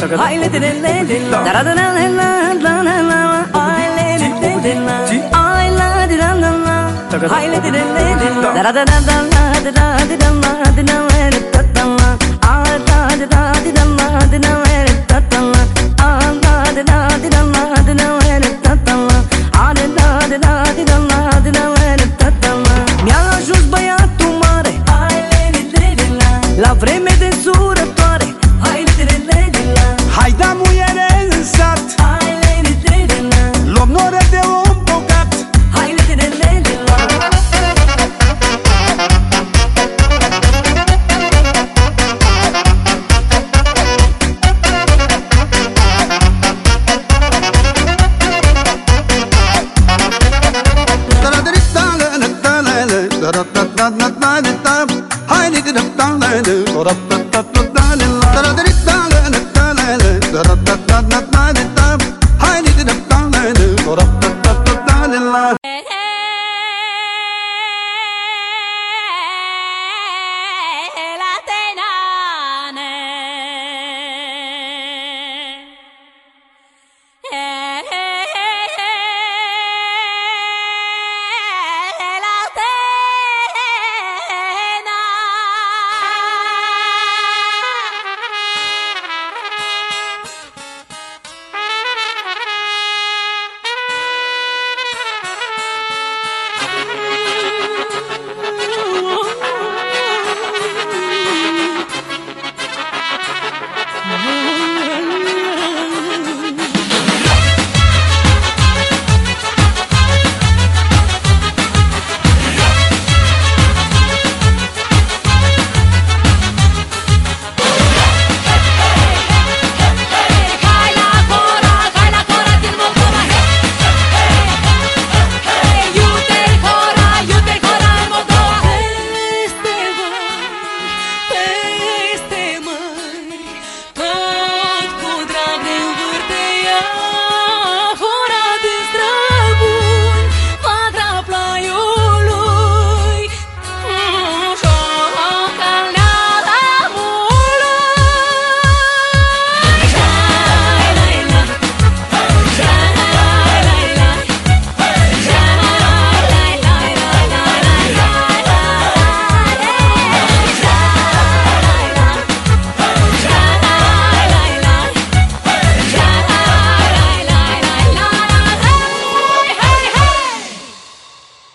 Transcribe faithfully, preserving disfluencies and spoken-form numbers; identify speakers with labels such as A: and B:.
A: Hai le le le le la da da la la la la la Hai le le le le la Hai la di la la la Hai le le le le la da da da da la da da di da la di na le ta ta la Ai da da da di da la di na le ta ta la Ai da da da di da la di na le ta ta la Ai da da da di da la di na le ta ta la Mi-a ajuns băiatul mare Hai le le le la La vreme de surătoare Hai le le le la
B: Hai da muiere în sat,
A: Hai le le le la
B: luăm noră de om bogat.
A: Hai le le le le la
B: Hai,